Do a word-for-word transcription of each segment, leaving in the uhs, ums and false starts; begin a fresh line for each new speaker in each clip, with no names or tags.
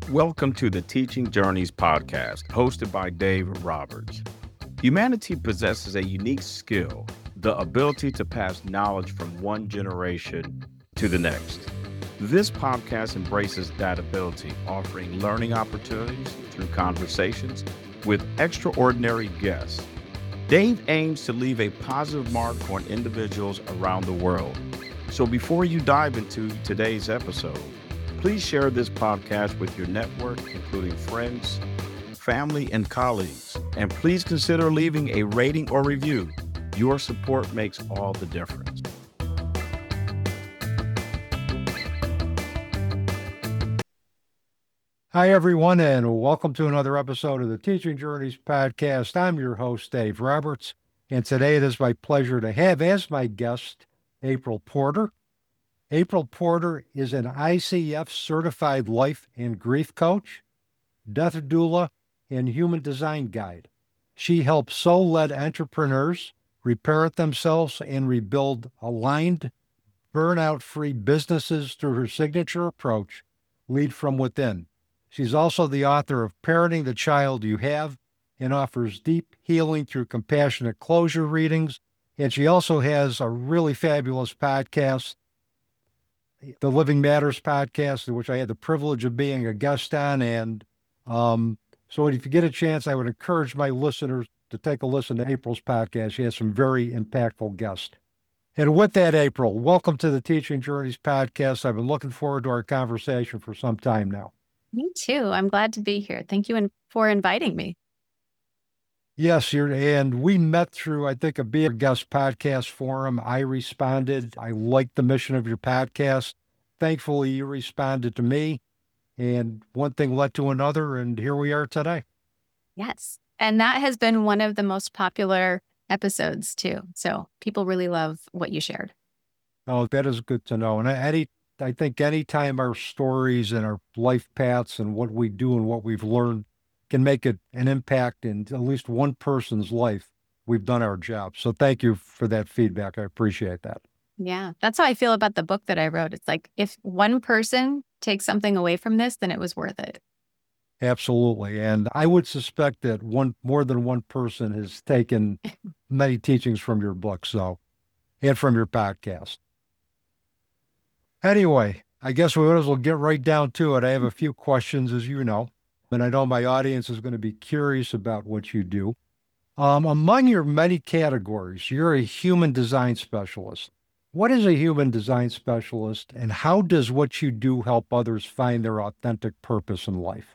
Welcome to the Teaching Journeys podcast, hosted by Dave Roberts. Humanity possesses a unique skill, the ability to pass knowledge from one generation to the next. This podcast embraces that ability, offering learning opportunities through conversations with extraordinary guests. Dave aims to leave a positive mark on individuals around the world. So before you dive into today's episode, please share this podcast with your network, including friends, family, and colleagues. And please consider leaving a rating or review. Your support makes all the difference.
Hi, everyone, and welcome to another episode of the Teaching Journeys podcast. I'm your host, Dave Roberts, and today it is my pleasure to have as my guest April Porter. April Porter is an I C F certified life and grief coach, death doula, and human design guide. She helps soul-led entrepreneurs reparent themselves and rebuild aligned, burnout-free businesses through her signature approach, Lead from Within. She's also the author of Parenting the Child You Have and offers deep healing through compassionate closure readings. And she also has a really fabulous podcast, the Living Matters podcast, which I had the privilege of being a guest on. And um, so if you get a chance, I would encourage my listeners to take a listen to April's podcast. She has some very impactful guests. And with that, April, welcome to the Teaching Journeys podcast. I've been looking forward to our conversation for some time now.
Me too. I'm glad to be here. Thank you in, for inviting me.
Yes, you're, and we met through, I think, a Be a Guest podcast forum. I responded. I liked the mission of your podcast. Thankfully, you responded to me, and one thing led to another, and here we are today.
Yes, and that has been one of the most popular episodes, too. So people really love what you shared.
Oh, that is good to know. And any, I think anytime our stories and our life paths and what we do and what we've learned can make it an impact in at least one person's life, we've done our job. So thank you for that feedback. I appreciate that.
Yeah, that's how I feel about the book that I wrote. It's like, if one person takes something away from this, then it was worth it.
Absolutely. And I would suspect that one more than one person has taken many teachings from your book, so, and from your podcast. Anyway, I guess we might as well get right down to it. I have a few questions, as you know, and I know my audience is going to be curious about what you do. Um, among your many categories, you're a human design specialist. What is a human design specialist, and how does what you do help others find their authentic purpose in life?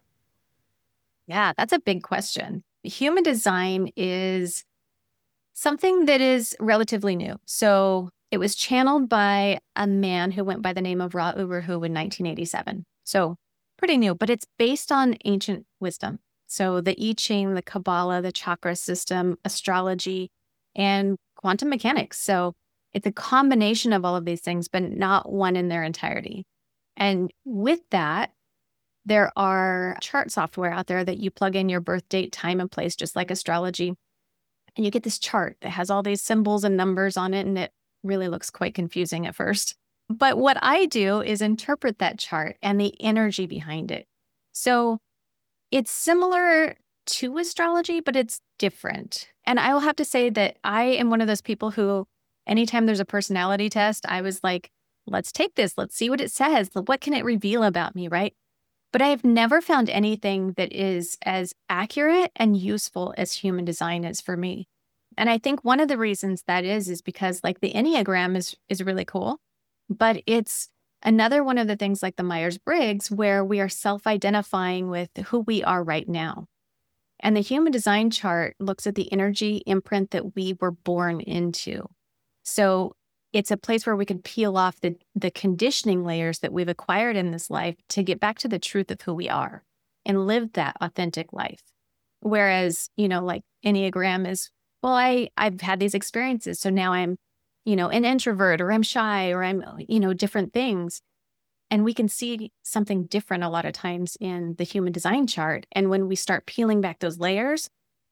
Yeah, that's a big question. Human design is something that is relatively new. So it was channeled by a man who went by the name of Ra Uru Hu in nineteen eighty-seven. So pretty new, but it's based on ancient wisdom. So the I Ching, the Kabbalah, the chakra system, astrology, and quantum mechanics. So it's a combination of all of these things, but not one in their entirety. And with that, there are chart software out there that you plug in your birth date, time, and place, just like astrology. And you get this chart that has all these symbols and numbers on it, and it really looks quite confusing at first. But what I do is interpret that chart and the energy behind it. So it's similar to astrology, but it's different. And I will have to say that I am one of those people who, anytime there's a personality test, I was like, let's take this. Let's see what it says. What can it reveal about me, right? But I have never found anything that is as accurate and useful as human design is for me. And I think one of the reasons that is, is because like the Enneagram is, is really cool, but it's another one of the things like the Myers-Briggs where we are self-identifying with who we are right now. And the human design chart looks at the energy imprint that we were born into. So it's a place where we can peel off the, the conditioning layers that we've acquired in this life to get back to the truth of who we are and live that authentic life. Whereas, you know, like Enneagram is, well, I, I've had these experiences, so now I'm, you know, an introvert, or I'm shy, or I'm, you know, different things. And we can see something different a lot of times in the human design chart. And when we start peeling back those layers,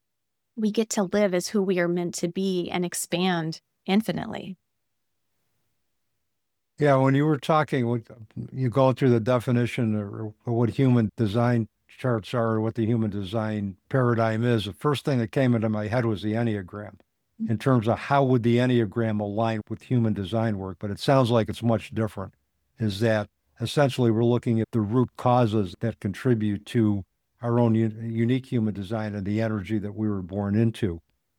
we get to live as who we are meant to be and expand infinitely.
Yeah, when you were talking, when you go through the definition or, or what human design charts are, or what the human design paradigm is, the first thing that came into my head was the Enneagram in terms of how would the Enneagram align with human design work. But it sounds like it's much different, is that essentially we're looking at the root causes that contribute to our own u- unique human design and the energy that we were born into.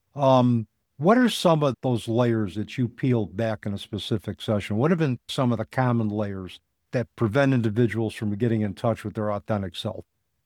Um, what are some of those layers that you peeled back in a specific session? What have been some of the common layers that prevent individuals from getting in touch with their authentic self?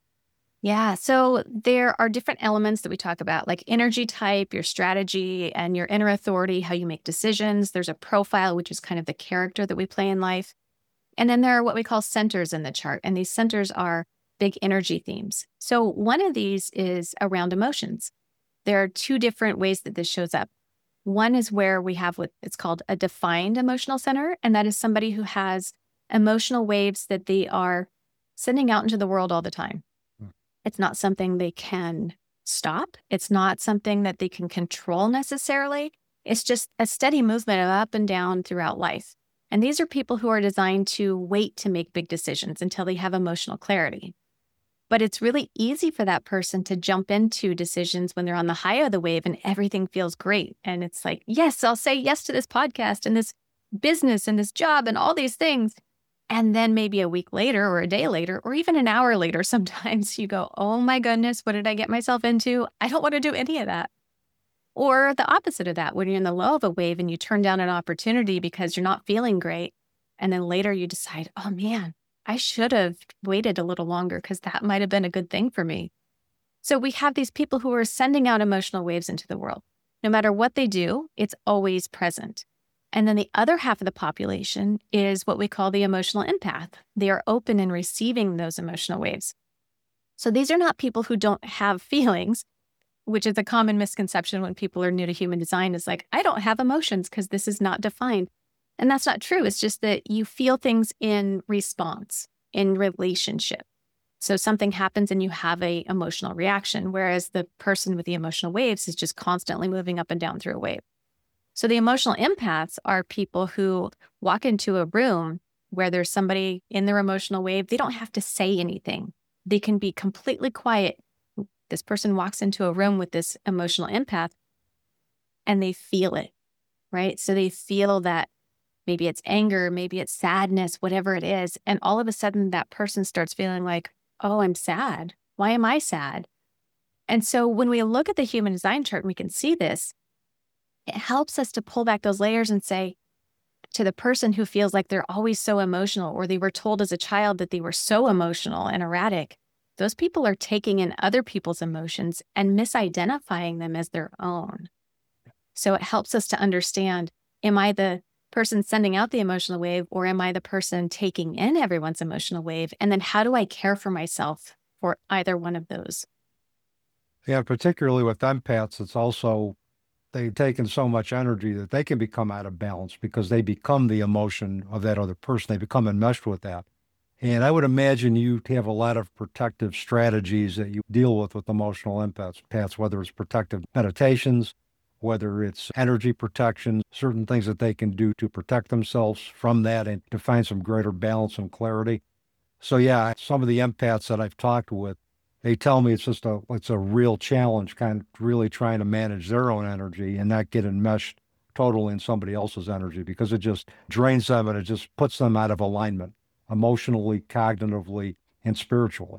Yeah. So there are different elements that we talk about, like energy type, your strategy, and your inner authority, how you make decisions. There's a profile, which is kind of the character that we play in life. And then there are what we call centers in the chart. And these centers are big energy themes. So one of these is around emotions. There are two different ways that this shows up. One is where we have what it's called a defined emotional center. And that is somebody who has emotional waves that they are sending out into the world all the time. It's not something they can stop. It's not something that they can control necessarily. It's just a steady movement of up and down throughout life. And these are people who are designed to wait to make big decisions until they have emotional clarity. But it's really easy for that person to jump into decisions when they're on the high of the wave and everything feels great. And it's like, yes, I'll say yes to this podcast and this business and this job and all these things. And then maybe a week later or a day later, or even an hour later, sometimes you go, oh my goodness, what did I get myself into? I don't want to do any of that. Or the opposite of that, when you're in the low of a wave and you turn down an opportunity because you're not feeling great. And then later you decide, oh man, I should have waited a little longer because that might have been a good thing for me. So we have these people who are sending out emotional waves into the world. No matter what they do, it's always present. And then the other half of the population is what we call the emotional empath. They are open in receiving those emotional waves. So these are not people who don't have feelings, which is a common misconception when people are new to human design, is like, I don't have emotions because this is not defined. And that's not true. It's just that you feel things in response, in relationship. So something happens and you have a emotional reaction, whereas the person with the emotional waves is just constantly moving up and down through a wave. So the emotional empaths are people who walk into a room where there's somebody in their emotional wave. They don't have to say anything. They can be completely quiet. This person walks into a room with this emotional empath and they feel it, right? So they feel that maybe it's anger, maybe it's sadness, whatever it is. And all of a sudden that person starts feeling like, oh, I'm sad. Why am I sad? And so when we look at the human design chart and we can see this, it helps us to pull back those layers and say to the person who feels like they're always so emotional, or they were told as a child that they were so emotional and erratic, those people are taking in other people's emotions and misidentifying them as their own. So it helps us to understand, am I the person sending out the emotional wave, or am I the person taking in everyone's emotional wave? And then how do I care for myself for either one of those?
Yeah, particularly with empaths, it's also they've taken so much energy that they can become out of balance because they become the emotion of that other person. They become enmeshed with that. And I would imagine you have a lot of protective strategies that you deal with with emotional empaths, whether it's protective meditations, whether it's energy protection, certain things that they can do to protect themselves from that and to find some greater balance and clarity. So yeah, some of the empaths that I've talked with, they tell me it's just a it's a real challenge, kind of really trying to manage their own energy and not get enmeshed totally in somebody else's energy, because it just drains them and it just puts them out of alignment emotionally, cognitively, and spiritually.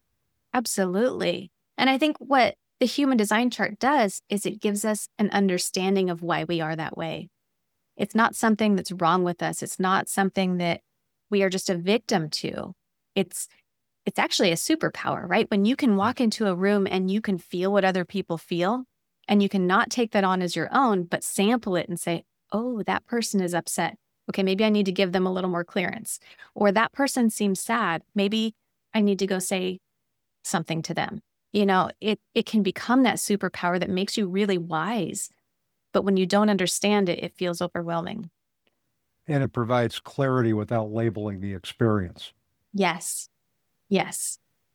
Absolutely. And I think what the human design chart does is it gives us an understanding of why we are that way. It's not something that's wrong with us. It's not something that we are just a victim to. It's It's actually a superpower, right? When you can walk into a room and you can feel what other people feel, and you can not take that on as your own, but sample it and say, oh, that person is upset. Okay, maybe I need to give them a little more clearance. Or that person seems sad. Maybe I need to go say something to them. You know, it it can become that superpower that makes you really wise. But when you don't understand it, it feels overwhelming.
And it provides clarity without labeling the experience.
Yes. Yes.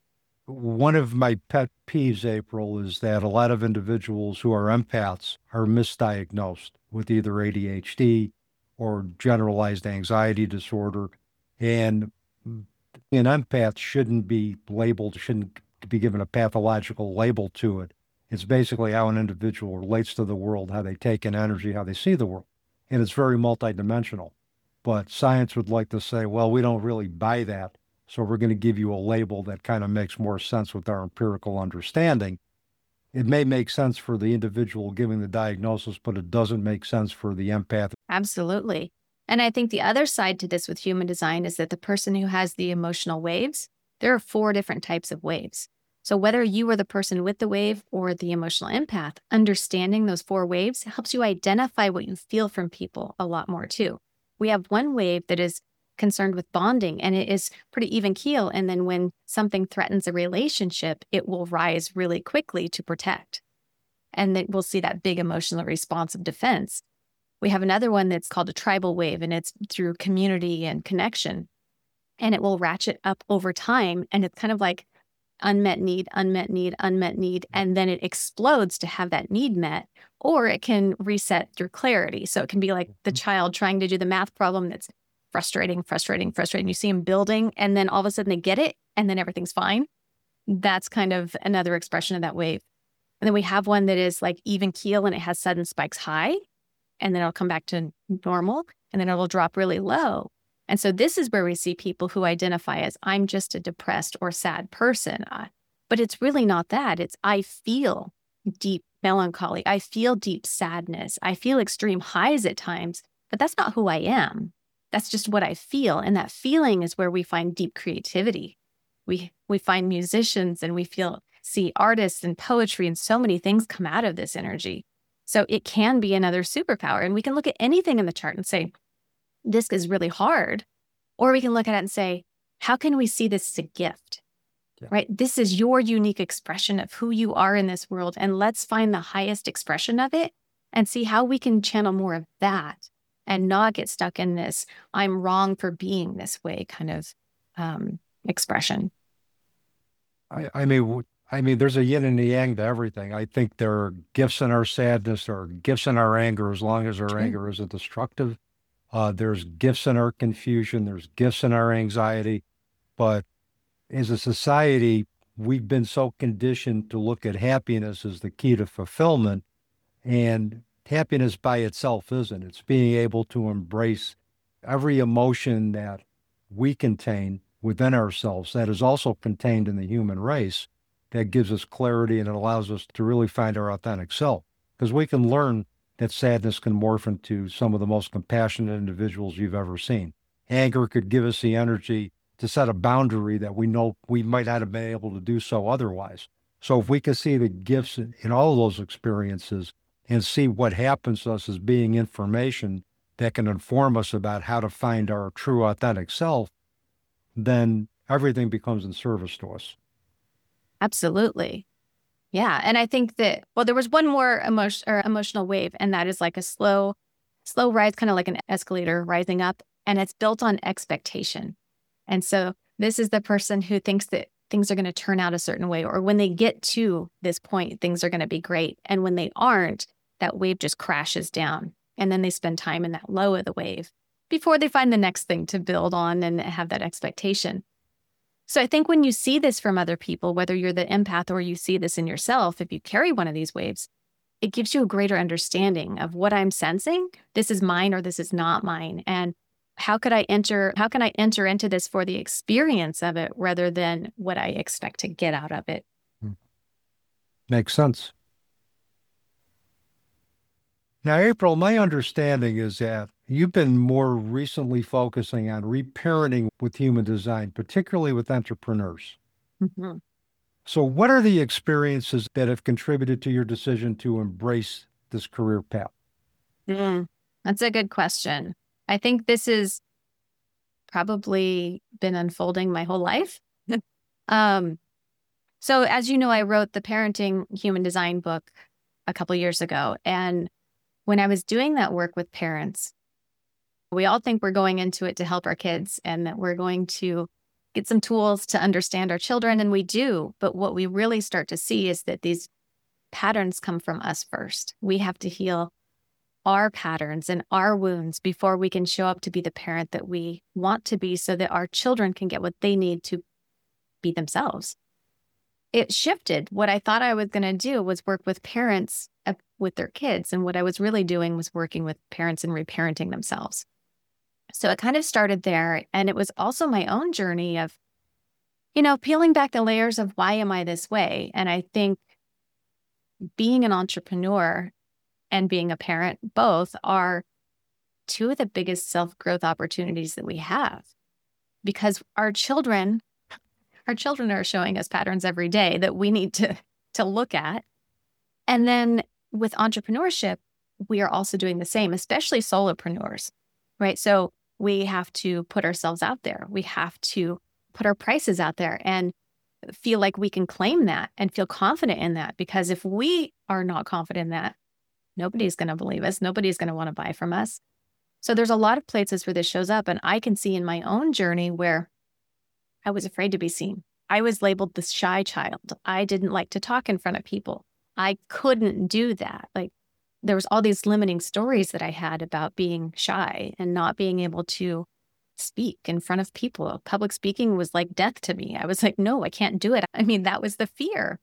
One of my pet peeves, April, is that a lot of individuals who are empaths are misdiagnosed with either A D H D or generalized anxiety disorder. And an empath shouldn't be labeled, shouldn't be given a pathological label to it. It's basically how an individual relates to the world, how they take in energy, how they see the world. And it's very multidimensional. But science would like to say, well, we don't really buy that, so we're going to give you a label that kind of makes more sense with our empirical understanding. It may make sense for the individual giving the diagnosis, but it doesn't make sense for the empath.
Absolutely. And I think the other side to this with human design is that the person who has the emotional waves, there are four different types of waves. So whether you are the person with the wave or the emotional empath, understanding those four waves helps you identify what you feel from people a lot more too. We have one wave that is concerned with bonding, and it is pretty even keel. And then when something threatens a relationship, it will rise really quickly to protect. And then we'll see that big emotional response of defense. We have another one that's called a tribal wave, and it's through community and connection. And it will ratchet up over time. And it's kind of like unmet need, unmet need, unmet need. And then it explodes to have that need met, or it can reset through clarity. So it can be like the child trying to do the math problem that's frustrating, frustrating, frustrating. You see them building, and then all of a sudden they get it, and then everything's fine. That's kind of another expression of that wave. And then we have one that is like even keel, and it has sudden spikes high, and then it'll come back to normal, and then it'll drop really low. And so this is where we see people who identify as, I'm just a depressed or sad person. Uh, but it's really not that. It's, I feel deep melancholy. I feel deep sadness. I feel extreme highs at times, but that's not who I am. That's just what I feel. And that feeling is where we find deep creativity. We we find musicians, and we feel see artists and poetry, and so many things come out of this energy. So it can be another superpower. And we can look at anything in the chart and say, this is really hard. Or we can look at it and say, how can we see this as a gift? Yeah. Right? This is your unique expression of who you are in this world. And let's find the highest expression of it and see how we can channel more of that and not get stuck in this, I'm wrong for being this way kind of um, expression.
I, I mean, I mean, there's a yin and a yang to everything. I think there are gifts in our sadness, there are gifts in our anger, as long as our True. anger isn't destructive. Uh, there's gifts in our confusion, there's gifts in our anxiety. But as a society, we've been so conditioned to look at happiness as the key to fulfillment. And happiness by itself isn't. It's being able to embrace every emotion that we contain within ourselves that is also contained in the human race, that gives us clarity, and it allows us to really find our authentic self. Because we can learn that sadness can morph into some of the most compassionate individuals you've ever seen. Anger could give us the energy to set a boundary that we know we might not have been able to do so otherwise. So if we can see the gifts in, in all of those experiences and see what happens to us as being information that can inform us about how to find our true authentic self, then everything becomes in service to us.
Absolutely. Yeah. And I think that, well, there was one more emotion or emotional wave, and that is like a slow, slow rise, kind of like an escalator rising up, and it's built on expectation. And so this is the person who thinks that things are going to turn out a certain way, or when they get to this point, things are going to be great. And when they aren't, that wave just crashes down. And then they spend time in that low of the wave before they find the next thing to build on and have that expectation. So I think when you see this from other people, whether you're the empath or you see this in yourself, if you carry one of these waves, it gives you a greater understanding of what I'm sensing. This is mine or this is not mine. And how could I enter, how can I enter into this for the experience of it rather than what I expect to get out of it?
Makes sense. Now, April, my understanding is that you've been more recently focusing on reparenting with human design, particularly with entrepreneurs.
Mm-hmm.
So what are the experiences that have contributed to your decision to embrace this career path?
Mm, that's a good question. I think this has probably been unfolding my whole life. um, so as you know, I wrote the Parenting Human Design book a couple years ago. And when I was doing that work with parents, we all think we're going into it to help our kids and that we're going to get some tools to understand our children, and we do. But what we really start to see is that these patterns come from us first. We have to heal our patterns and our wounds before we can show up to be the parent that we want to be so that our children can get what they need to be themselves. It shifted. What I thought I was going to do was work with parents uh, with their kids. And what I was really doing was working with parents and reparenting themselves. So it kind of started there. And it was also my own journey of, you know, peeling back the layers of why am I this way? And I think being an entrepreneur and being a parent both are two of the biggest self-growth opportunities that we have, because our children, our children are showing us patterns every day that we need to, to look at. And then with entrepreneurship, we are also doing the same, especially solopreneurs, right? So we have to put ourselves out there. We have to put our prices out there and feel like we can claim that and feel confident in that. Because if we are not confident in that, nobody's going to believe us. Nobody's going to want to buy from us. So there's a lot of places where this shows up. And I can see in my own journey where I was afraid to be seen. I was labeled the shy child. I didn't like to talk in front of people. I couldn't do that. Like there was all these limiting stories that I had about being shy and not being able to speak in front of people. Public speaking was like death to me. I was like, no, I can't do it. I mean, that was the fear.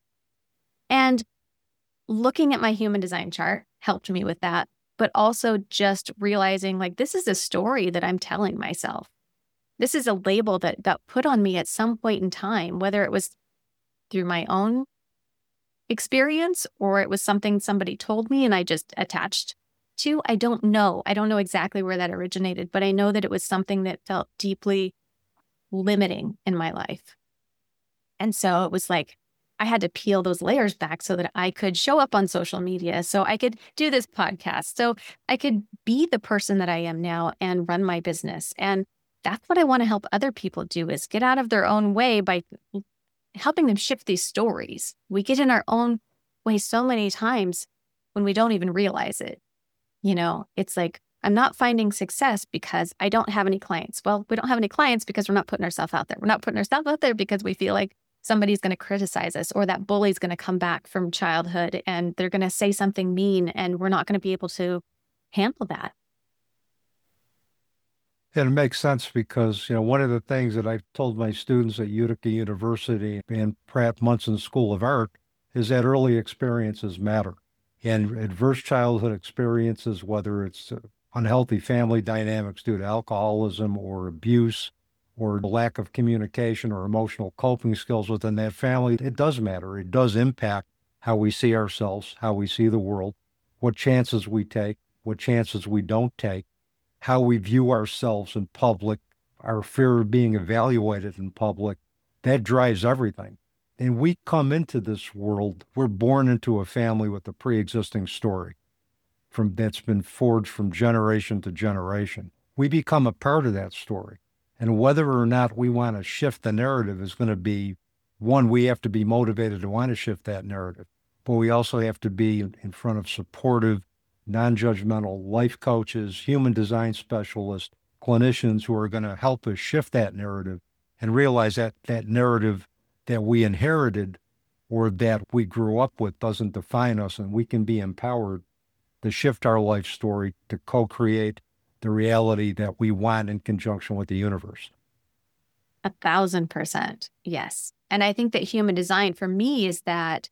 And looking at my human design chart helped me with that, but also just realizing like, this is a story that I'm telling myself. This is a label that got put on me at some point in time, whether it was through my own experience or it was something somebody told me and I just attached to. I don't know. I don't know exactly where that originated, but I know that it was something that felt deeply limiting in my life. And so it was like, I had to peel those layers back so that I could show up on social media, so I could do this podcast, so I could be the person that I am now and run my business. And that's what I want to help other people do, is get out of their own way by helping them shift these stories. We get in our own way so many times when we don't even realize it. You know, it's like, I'm not finding success because I don't have any clients. Well, we don't have any clients because we're not putting ourselves out there. We're not putting ourselves out there because we feel like somebody's going to criticize us, or that bully's going to come back from childhood and they're going to say something mean and we're not going to be able to handle that.
And it makes sense because, you know, one of the things that I've told my students at Utica University and Pratt Munson School of Art is that early experiences matter. And adverse childhood experiences, whether it's unhealthy family dynamics due to alcoholism or abuse, or lack of communication or emotional coping skills within that family, it does matter. It does impact how we see ourselves, how we see the world, what chances we take, what chances we don't take, how we view ourselves in public, our fear of being evaluated in public. That drives everything. And we come into this world, we're born into a family with a pre-existing story from that's been forged from generation to generation. We become a part of that story. And whether or not we want to shift the narrative is going to be, one, we have to be motivated to want to shift that narrative, but we also have to be in front of supportive, non-judgmental life coaches, human design specialists, clinicians who are going to help us shift that narrative and realize that that narrative that we inherited or that we grew up with doesn't define us, and we can be empowered to shift our life story, to co-create the reality that we want in conjunction with the universe.
A thousand percent. Yes. And I think that human design for me is that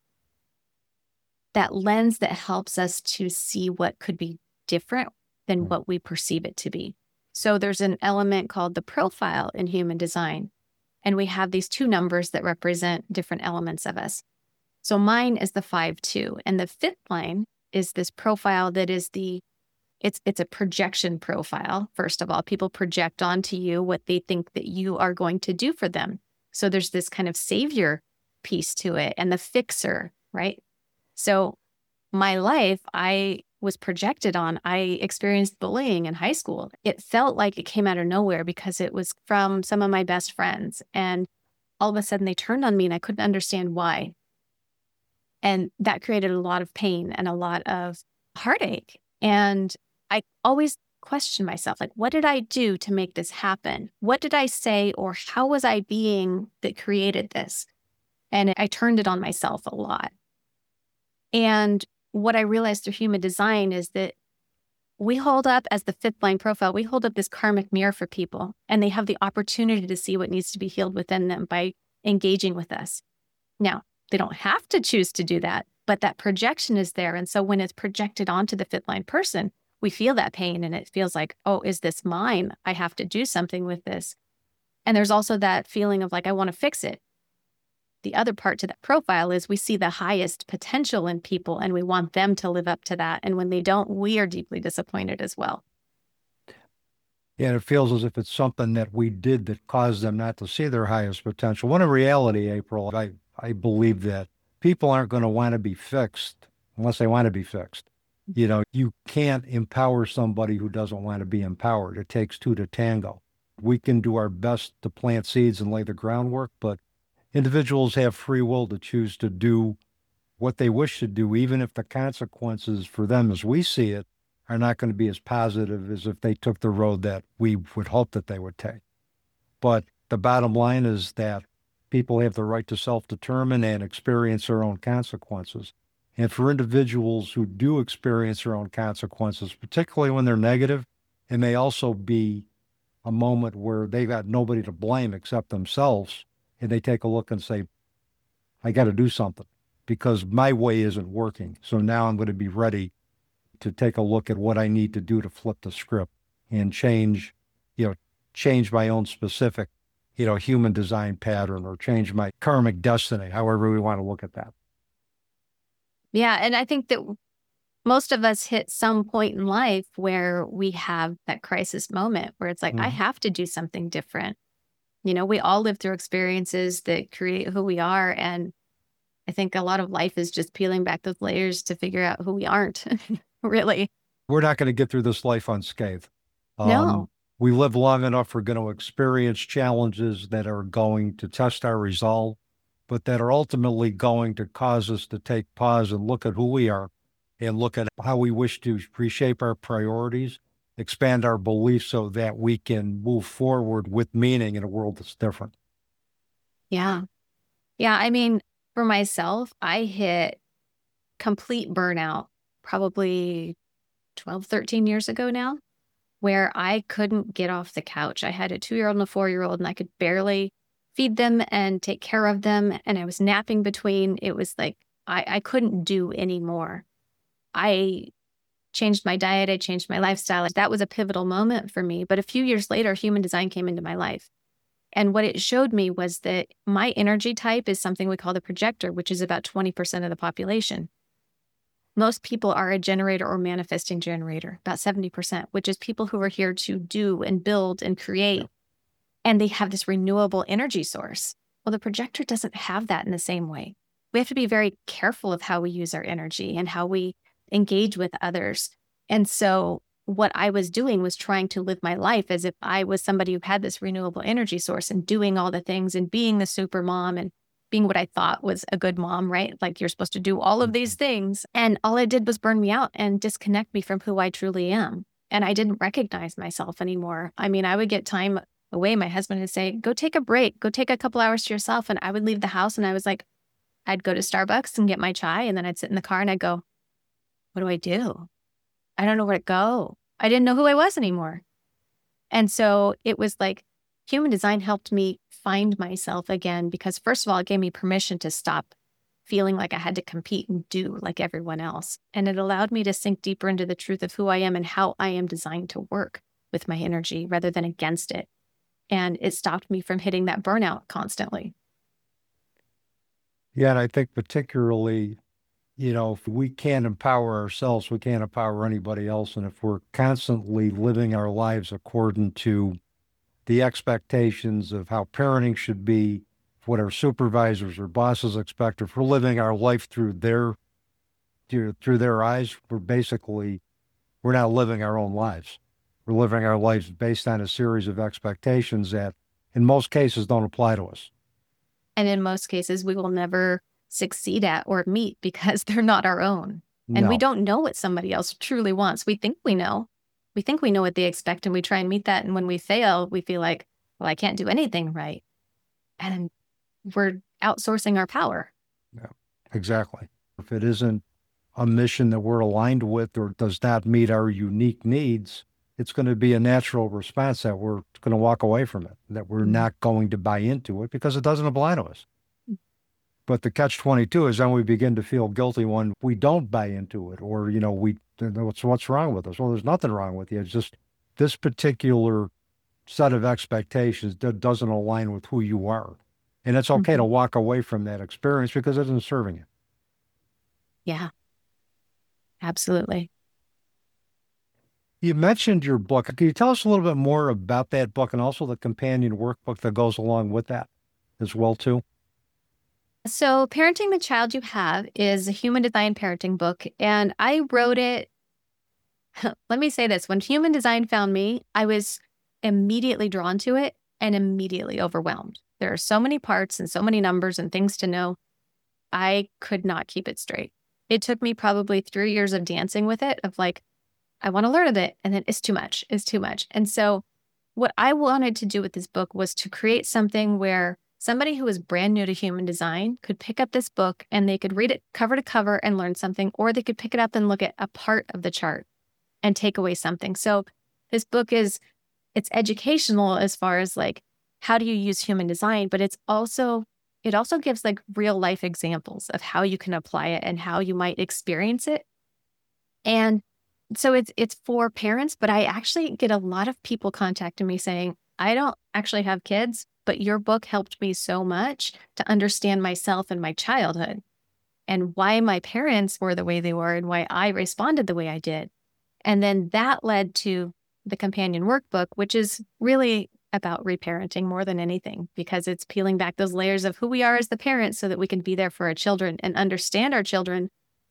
that lens that helps us to see what could be different than mm-hmm. what we perceive it to be. So there's an element called the profile in human design. And we have these two numbers that represent different elements of us. So mine is the five two. And the fifth line is this profile that is the It's it's a projection profile. First of all, people project onto you what they think that you are going to do for them. So there's this kind of savior piece to it and the fixer, right? So my life, I was projected on. I experienced bullying in high school. It felt like it came out of nowhere because it was from some of my best friends. And all of a sudden they turned on me and I couldn't understand why. And that created a lot of pain and a lot of heartache. And I always question myself, like, what did I do to make this happen? What did I say, or how was I being that created this? And I turned it on myself a lot. And what I realized through human design is that we hold up, as the fifth line profile, we hold up this karmic mirror for people, and they have the opportunity to see what needs to be healed within them by engaging with us. Now, they don't have to choose to do that, but that projection is there. And so when it's projected onto the fifth line person, we feel that pain, and it feels like, oh, is this mine? I have to do something with this. And there's also that feeling of like, I want to fix it. The other part to that profile is we see the highest potential in people, and we want them to live up to that. And when they don't, we are deeply disappointed as well.
Yeah, it feels as if it's something that we did that caused them not to see their highest potential. When in reality, April, I, I believe that people aren't going to want to be fixed unless they want to be fixed. You know, you can't empower somebody who doesn't want to be empowered. It takes two to tango. We can do our best to plant seeds and lay the groundwork, but individuals have free will to choose to do what they wish to do, even if the consequences for them as we see it are not going to be as positive as if they took the road that we would hope that they would take. But the bottom line is that people have the right to self-determine and experience their own consequences. And for individuals who do experience their own consequences, particularly when they're negative, it may also be a moment where they've got nobody to blame except themselves. And they take a look and say, I got to do something because my way isn't working. So now I'm going to be ready to take a look at what I need to do to flip the script and change, you know, change my own specific, you know, human design pattern, or change my karmic destiny, however we want to look at that.
Yeah. And I think that most of us hit some point in life where we have that crisis moment where it's like, mm-hmm. I have to do something different. You know, we all live through experiences that create who we are. And I think a lot of life is just peeling back those layers to figure out who we aren't, really.
We're not going to get through this life unscathed. Um,
no.
We live long enough, we're going to experience challenges that are going to test our resolve, but that are ultimately going to cause us to take pause and look at who we are and look at how we wish to reshape our priorities, expand our beliefs so that we can move forward with meaning in a world that's different.
Yeah. Yeah. I mean, for myself, I hit complete burnout probably twelve, thirteen years ago now, where I couldn't get off the couch. I had a two-year-old and a four-year-old, and I could barely feed them and take care of them. And I was napping between. It was like, I, I couldn't do anymore. I changed my diet. I changed my lifestyle. That was a pivotal moment for me. But a few years later, human design came into my life. And what it showed me was that my energy type is something we call the projector, which is about twenty percent of the population. Most people are a generator or manifesting generator, about seventy percent, which is people who are here to do and build and create. Yeah. And they have this renewable energy source. Well, the projector doesn't have that in the same way. We have to be very careful of how we use our energy and how we engage with others. And so what I was doing was trying to live my life as if I was somebody who had this renewable energy source and doing all the things and being the super mom and being what I thought was a good mom, right? Like you're supposed to do all of these things. And all it did was burn me out and disconnect me from who I truly am. And I didn't recognize myself anymore. I mean, I would get time away. My husband would say, go take a break, go take a couple hours to yourself. And I would leave the house and I was like, I'd go to Starbucks and get my chai. And then I'd sit in the car and I'd go, what do I do? I don't know where to go. I didn't know who I was anymore. And so it was like human design helped me find myself again, because first of all, it gave me permission to stop feeling like I had to compete and do like everyone else. And it allowed me to sink deeper into the truth of who I am and how I am designed to work with my energy rather than against it. And it stopped me from hitting that burnout constantly.
Yeah, and I think particularly, you know, if we can't empower ourselves, we can't empower anybody else. And if we're constantly living our lives according to the expectations of how parenting should be, what our supervisors or bosses expect, if we're living our life through their through, through their eyes, we're basically, we're not living our own lives. We're living our lives based on a series of expectations that in most cases don't apply to us.
And in most cases, we will never succeed at or meet because they're not our own. And
No.
we don't know what somebody else truly wants. We think we know. We think we know what they expect and we try and meet that. And when we fail, we feel like, well, I can't do anything right. And we're outsourcing our power.
Yeah, exactly. If it isn't a mission that we're aligned with or does not meet our unique needs, it's going to be a natural response that we're going to walk away from it, that we're not going to buy into it because it doesn't apply to us. But the catch twenty-two is then we begin to feel guilty when we don't buy into it, or, you know, we, what's, what's wrong with us? Well, there's nothing wrong with you. It's just this particular set of expectations that doesn't align with who you are. And it's okay mm-hmm. to walk away from that experience because it isn't serving you.
Yeah, absolutely.
You mentioned your book. Can you tell us a little bit more about that book and also the companion workbook that goes along with that as well, too?
So Parenting the Child You Have is a human design parenting book. And I wrote it, let me say this, when human design found me, I was immediately drawn to it and immediately overwhelmed. There are so many parts and so many numbers and things to know. I could not keep it straight. It took me probably three years of dancing with it, of like, I want to learn of it. And then it's too much, it's too much. And so what I wanted to do with this book was to create something where somebody who was brand new to human design could pick up this book and they could read it cover to cover and learn something, or they could pick it up and look at a part of the chart and take away something. So this book is, it's educational as far as like, how do you use human design? But it's also, it also gives like real life examples of how you can apply it and how you might experience it. And so it's, it's for parents, but I actually get a lot of people contacting me saying, I don't actually have kids, but your book helped me so much to understand myself and my childhood and why my parents were the way they were and why I responded the way I did. And then that led to the companion workbook, which is really about reparenting more than anything, because it's peeling back those layers of who we are as the parents so that we can be there for our children and understand our children.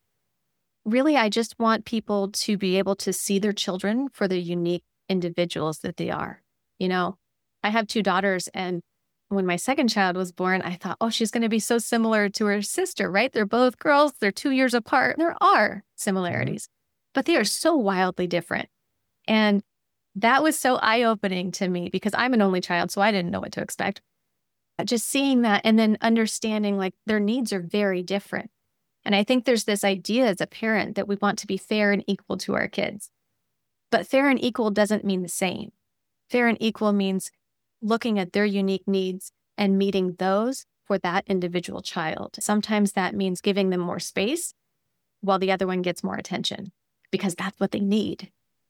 Really, I just want people to be able to see their children for the unique individuals that they are. You know, I have two daughters, and when my second child was born, I thought, oh, she's going to be so similar to her sister, right? They're both girls. They're two years apart. There are similarities, mm-hmm. but they are so wildly different. And that was so eye-opening to me because I'm an only child, so I didn't know what to expect. Just seeing that and then understanding like their needs are very different. And I think there's this idea as a parent that we want to be fair and equal to our kids. But fair and equal doesn't mean the same. Fair and equal means looking at their unique needs and meeting those for that individual child. Sometimes that means giving them more space while the other one gets more attention because that's what they need.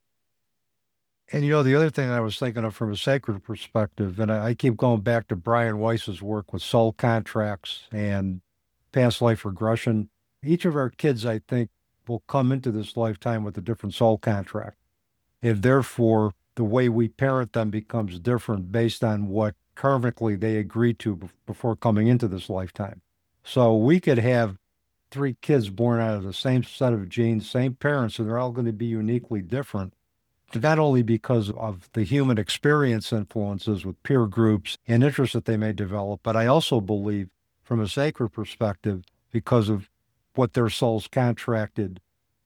And, you know, the other thing I was thinking of from a sacred perspective, and I, I keep going back to Brian Weiss's work with soul contracts and past life regression. Each of our kids, I think, will come into this lifetime with a different soul contract. And therefore, the way we parent them becomes different based on what karmically they agreed to b- before coming into this lifetime. So we could have three kids born out of the same set of genes, same parents, and they're all going to be uniquely different. Not only because of the human experience influences with peer groups and interests that they may develop, but I also believe from a sacred perspective, because of what their souls contracted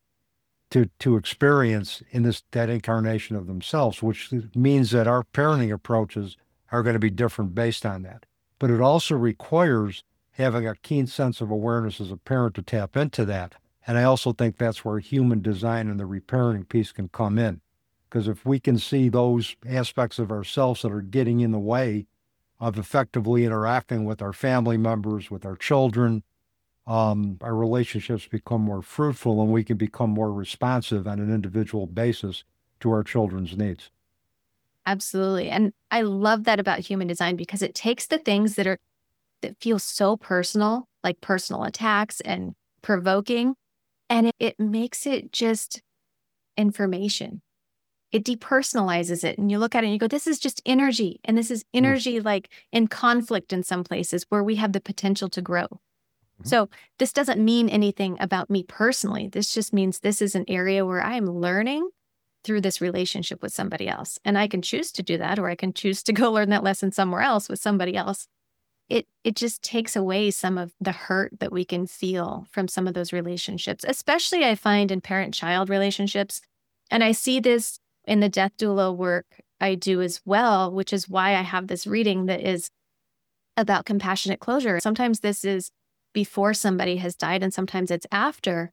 to to experience in this that incarnation of themselves, which means that our parenting approaches are going to be different based on that. But it also requires having a keen sense of awareness as a parent to tap into that. And I also think that's where human design and the reparenting piece can come in. Because if we can see those aspects of ourselves that are getting in the way of effectively interacting with our family members, with our children, um, our relationships become more fruitful and we can become more responsive on an individual basis to our children's needs.
Absolutely. And I love that about human design because it takes the things that are that feel so personal, like personal attacks and provoking, and it, it makes it just information. It depersonalizes it. And you look at it and you go, this is just energy. And this is energy mm-hmm. like in conflict in some places where we have the potential to grow. Mm-hmm. So this doesn't mean anything about me personally. This just means this is an area where I am learning through this relationship with somebody else. And I can choose to do that, or I can choose to go learn that lesson somewhere else with somebody else. It it just takes away some of the hurt that we can feel from some of those relationships, especially I find in parent-child relationships. And I see this in the death doula work I do as well, which is why I have this reading that is about compassionate closure. Sometimes this is before somebody has died and sometimes it's after.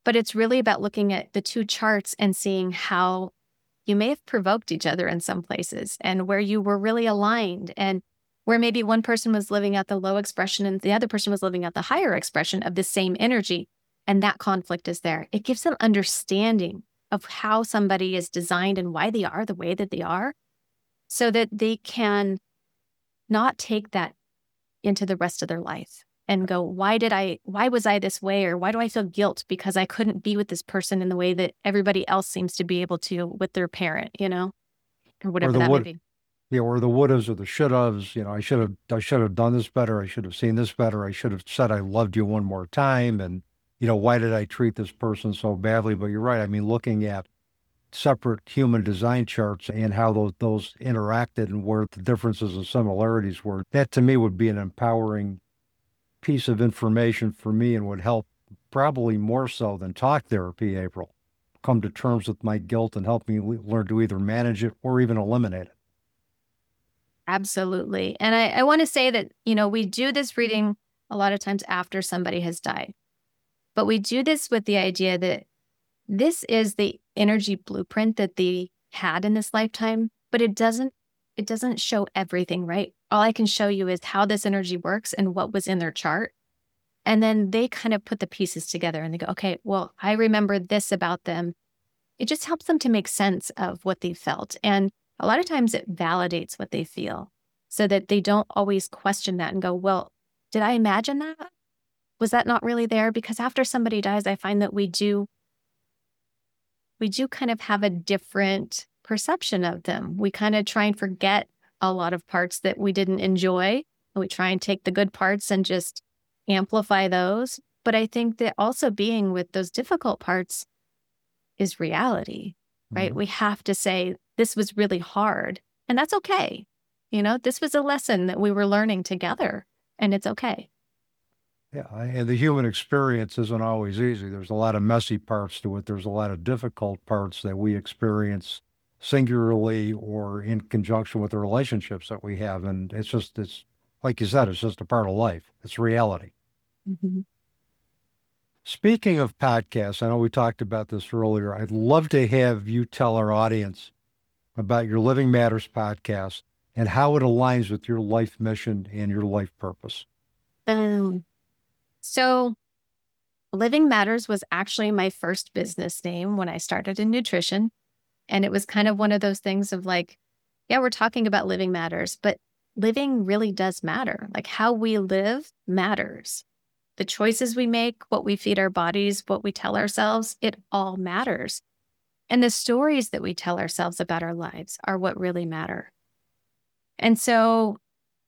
But it's really about looking at the two charts and seeing how you may have provoked each other in some places and where you were really aligned, and where maybe one person was living at the low expression and the other person was living at the higher expression of the same energy. And that conflict is there. It gives them understanding of how somebody is designed and why they are the way that they are, so that they can not take that into the rest of their life and go, why did I, why was I this way? Or why do I feel guilt because I couldn't be with this person in the way that everybody else seems to be able to with their parent, you know, or whatever
or
that
would,
may be.
Yeah, or the wouldas or the shouldas. You know, I should have, I should have done this better. I should have seen this better. I should have said I loved you one more time. And, you know, why did I treat this person so badly? But you're right. I mean, looking at separate human design charts and how those those interacted and where the differences and similarities were, that to me would be an empowering piece of information for me and would help probably more so than talk therapy, April, come to terms with my guilt and help me le- learn to either manage it or even eliminate it.
Absolutely. And I, I want to say that, you know, we do this reading a lot of times after somebody has died, but we do this with the idea that this is the energy blueprint that they had in this lifetime, but it doesn't, it doesn't show everything, right? All I can show you is how this energy works and what was in their chart. And then they kind of put the pieces together and they go, okay, well, I remember this about them. It just helps them to make sense of what they felt. And a lot of times it validates what they feel so that they don't always question that and go, well, did I imagine that? Was that not really there? Because after somebody dies, I find that we do we do kind of have a different perception of them. We kind of try and forget a lot of parts that we didn't enjoy. And we try and take the good parts and just amplify those. But I think that also being with those difficult parts is reality, right? Mm-hmm. We have to say, this was really hard, and that's okay. You know, this was a lesson that we were learning together, and it's okay.
Yeah, and the human experience isn't always easy. There's a lot of messy parts to it. There's a lot of difficult parts that we experience singularly or in conjunction with the relationships that we have. And it's just, it's like you said, it's just a part of life. It's reality.
Mm-hmm.
Speaking of podcasts, I know we talked about this earlier. I'd love to have you tell our audience about your Living Matters podcast and how it aligns with your life mission and your life purpose.
Um, so Living Matters was actually my first business name when I started in nutrition. And it was kind of one of those things of like, yeah, we're talking about living matters, but living really does matter. Like how we live matters. The choices we make, what we feed our bodies, what we tell ourselves, it all matters. And the stories that we tell ourselves about our lives are what really matter. And so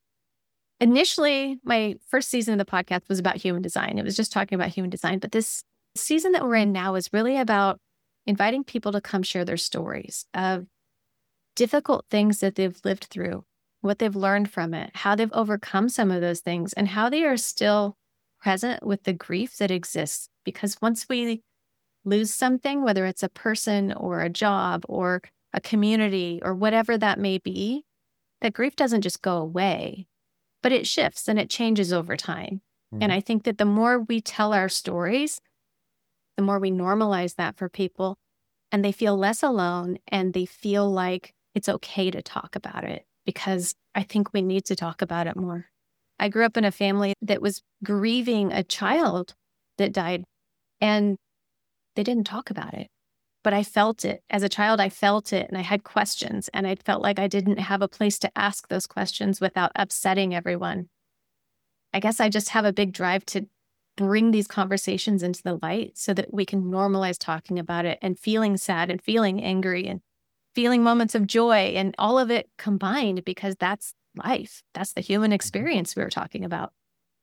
initially, my first season of the podcast was about human design. It was just talking about human design. But this season that we're in now is really about inviting people to come share their stories of difficult things that they've lived through, what they've learned from it, how they've overcome some of those things, and how they are still present with the grief that exists. Because once we lose something, whether it's a person or a job or a community or whatever that may be, that grief doesn't just go away, but it shifts and it changes over time. Mm-hmm. And I think that the more we tell our stories, the more we normalize that for people, and they feel less alone and they feel like it's okay to talk about it, because I think we need to talk about it more. I grew up in a family that was grieving a child that died, and they didn't talk about it. But I felt it. As a child, I felt it, and I had questions, and I felt like I didn't have a place to ask those questions without upsetting everyone. I guess I just have a big drive to bring these conversations into the light so that we can normalize talking about it and feeling sad and feeling angry and feeling moments of joy and all of it combined, because that's life. That's the human experience we were talking about.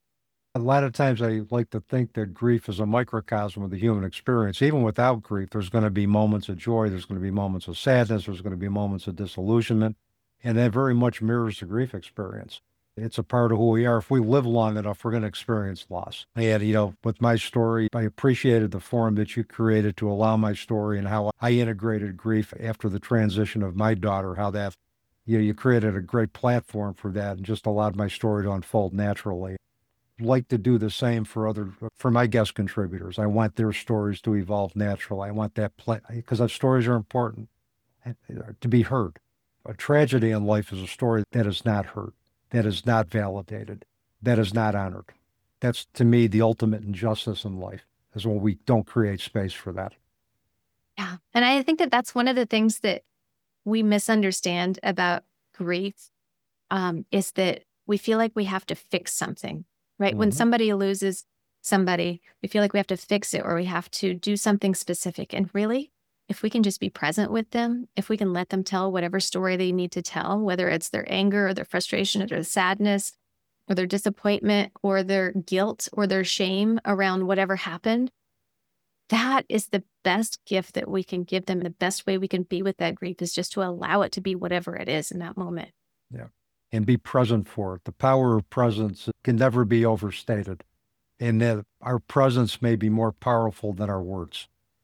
A lot of times I like to think that grief is a microcosm of the human experience. Even without grief, there's going to be moments of joy. There's going to be moments of sadness. There's going to be moments of disillusionment. And that very much mirrors the grief experience. It's a part of who we are. If we live long enough, we're going to experience loss. And, you know, with my story, I appreciated the forum that you created to allow my story and how I integrated grief after the transition of my daughter, how that, you know, you created a great platform for that and just allowed my story to unfold naturally. like to do the same for other, for my guest contributors. I want their stories to evolve naturally. I want that play, because our stories are important to be heard. A tragedy in life is a story that is not heard, that is not validated, that is not honored. That's, to me, the ultimate injustice in life, is when we don't create space for that.
Yeah. And I think that that's one of the things that we misunderstand about grief, um, is that we feel like we have to fix something, right? Mm-hmm. When somebody loses somebody, we feel like we have to fix it or we have to do something specific. And really, if we can just be present with them, if we can let them tell whatever story they need to tell, whether it's their anger or their frustration or their sadness or their disappointment or their guilt or their shame around whatever happened, that is the best gift that we can give them. The best way we can be with that grief is just to allow it to be whatever it is in that moment.
Yeah. And be present for it. The power of presence can never be overstated. And that our presence may be more powerful than our words.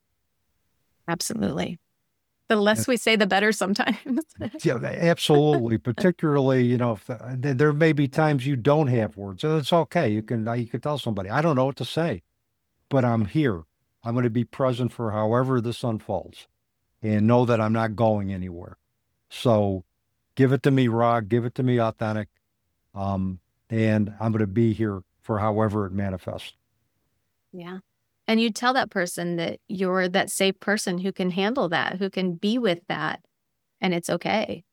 Absolutely. The less and, we say, the better sometimes.
Yeah, absolutely. Particularly, you know, if the, there may be times you don't have words. It's okay. You can, you can tell somebody, I don't know what to say, but I'm here. I'm going to be present for however this unfolds and know that I'm not going anywhere. So give it to me raw, give it to me authentic, um, and I'm going to be here for however it manifests.
Yeah. And you tell that person that you're that safe person who can handle that, who can be with that, and it's okay.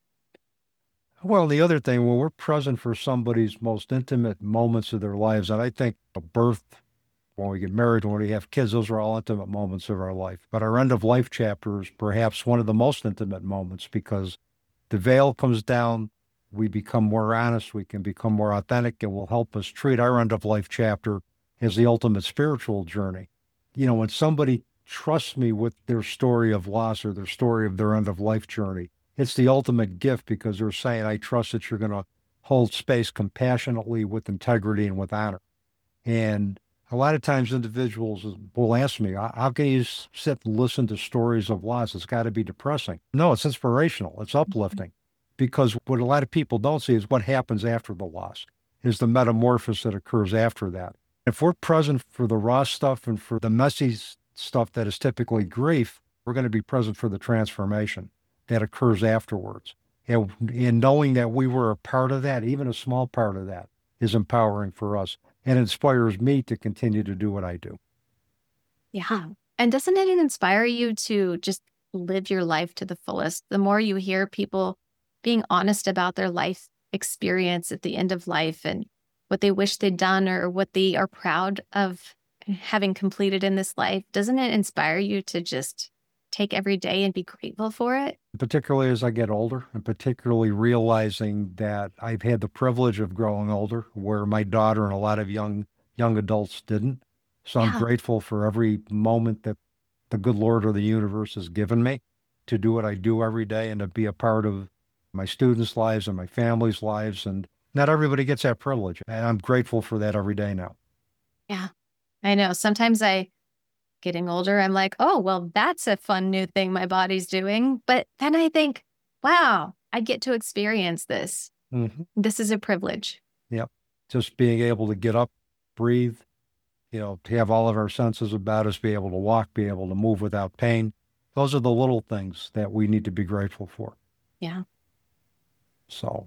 Well, the other thing, when we're present for somebody's most intimate moments of their lives, and I think a birth, when we get married, when we have kids, those are all intimate moments of our life. But our end of life chapter is perhaps one of the most intimate moments because the veil comes down, we become more honest, we can become more authentic, and will help us treat our end of life chapter as the ultimate spiritual journey. You know, when somebody trusts me with their story of loss or their story of their end of life journey, it's the ultimate gift because they're saying, I trust that you're going to hold space compassionately with integrity and with honor. And a lot of times individuals will ask me, how can you sit and listen to stories of loss? It's got to be depressing. No, it's inspirational. It's uplifting. Because what a lot of people don't see is what happens after the loss, is the metamorphosis that occurs after that. If we're present for the raw stuff and for the messy stuff that is typically grief, we're going to be present for the transformation that occurs afterwards. And, and knowing that we were a part of that, even a small part of that, is empowering for us and inspires me to continue to do what I do.
Yeah. And doesn't it inspire you to just live your life to the fullest? The more you hear people being honest about their life experience at the end of life and what they wish they'd done or what they are proud of having completed in this life, doesn't it inspire you to just take every day and be grateful for it?
Particularly as I get older, and particularly realizing that I've had the privilege of growing older, where my daughter and a lot of young young adults didn't. So yeah. I'm grateful for every moment that the good Lord or the universe has given me to do what I do every day and to be a part of my students' lives and my family's lives. And not everybody gets that privilege. And I'm grateful for that every day now.
Yeah, I know. Sometimes I, getting older, I'm like, oh, well, that's a fun new thing my body's doing. But then I think, wow, I get to experience this. Mm-hmm. This is a privilege.
Yep. Just being able to get up, breathe, you know, to have all of our senses about us, be able to walk, be able to move without pain. Those are the little things that we need to be grateful for.
Yeah.
So.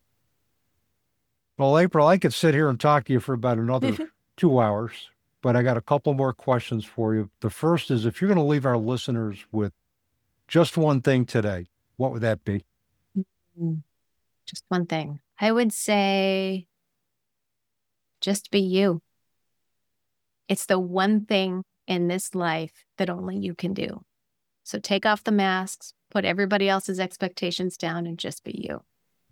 Well, April, I could sit here and talk to you for about another two hours, but I got a couple more questions for you. The first is, if you're going to leave our listeners with just one thing today, what would that be?
Just one thing. I would say just be you. It's the one thing in this life that only you can do. So take off the masks, put everybody else's expectations down, and just be you.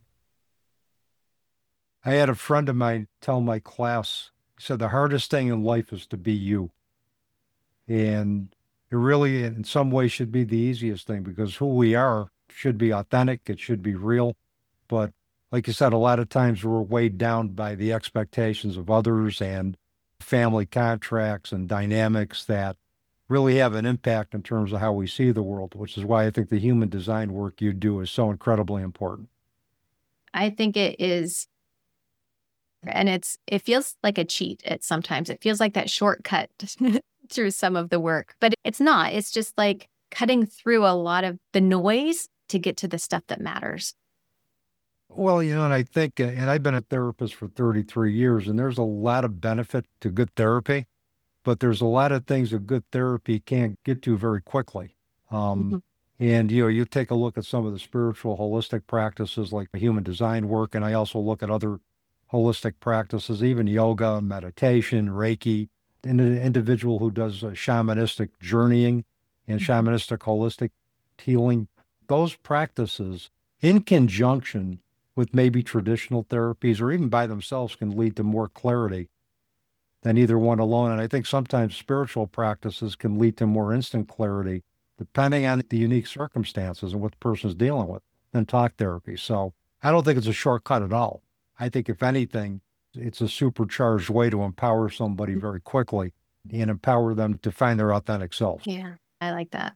I had a friend of mine tell my class, he said, the hardest thing in life is to be you. And it really, in some ways, should be the easiest thing because who we are should be authentic. It should be real. But like you said, a lot of times we're weighed down by the expectations of others and family contracts and dynamics that really have an impact in terms of how we see the world, which is why I think the human design work you do is so incredibly important.
I think it is And it's it feels like a cheat at sometimes. It feels like that shortcut through some of the work, but it's not. It's just like cutting through a lot of the noise to get to the stuff that matters.
Well, you know, and I think, uh, and I've been a therapist for thirty-three years, and there's a lot of benefit to good therapy, but there's a lot of things that good therapy can't get to very quickly. Um,
Mm-hmm.
And, you know, you take a look at some of the spiritual holistic practices like the human design work, and I also look at other holistic practices, even yoga, meditation, Reiki, and an individual who does uh, shamanistic journeying and
Mm-hmm.
shamanistic holistic healing. Those practices in conjunction with maybe traditional therapies or even by themselves can lead to more clarity than either one alone. And I think sometimes spiritual practices can lead to more instant clarity depending on the unique circumstances and what the person's dealing with than talk therapy. So I don't think it's a shortcut at all. I think if anything, it's a supercharged way to empower somebody very quickly and empower them to find their authentic selves.
Yeah, I like that.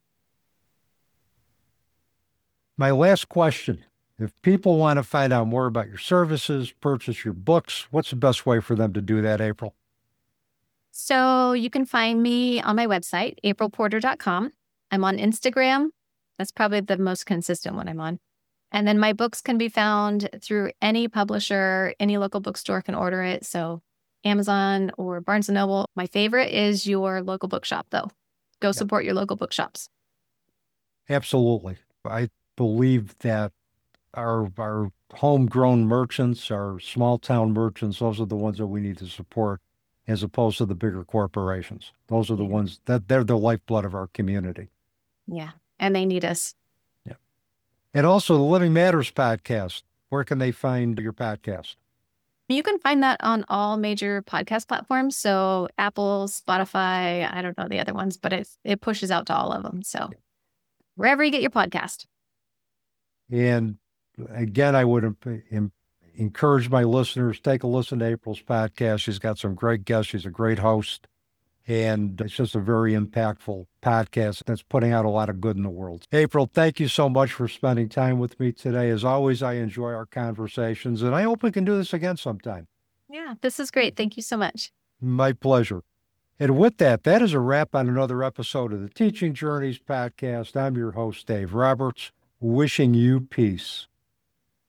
My last question, if people want to find out more about your services, purchase your books, what's the best way for them to do that, April?
So you can find me on my website, april porter dot com. I'm on Instagram. That's probably the most consistent one I'm on. And then my books can be found through any publisher, any local bookstore can order it. So Amazon or Barnes and Noble. My favorite is your local bookshop, though. Go
Yep.
support your local bookshops.
Absolutely. I believe that our our homegrown merchants, our small town merchants, those are the ones that we need to support as opposed to the bigger corporations. Those are the
Yeah.
ones that they're the lifeblood of our community.
Yeah. And they need us.
Yeah. And also the Living Matters podcast. Where can they find your podcast?
You can find that on all major podcast platforms. So Apple, Spotify, I don't know the other ones, but it, it pushes out to all of them. So wherever you get your podcast.
And again, I would em- em- encourage my listeners, take a listen to April's podcast. She's got some great guests. She's a great host. And it's just a very impactful podcast that's putting out a lot of good in the world. April, thank you so much for spending time with me today. As always, I enjoy our conversations, and I hope we can do this again sometime.
Yeah, this is great. Thank you so much.
My pleasure. And with that, that is a wrap on another episode of the Teaching Journeys podcast. I'm your host, Dave Roberts, wishing you peace.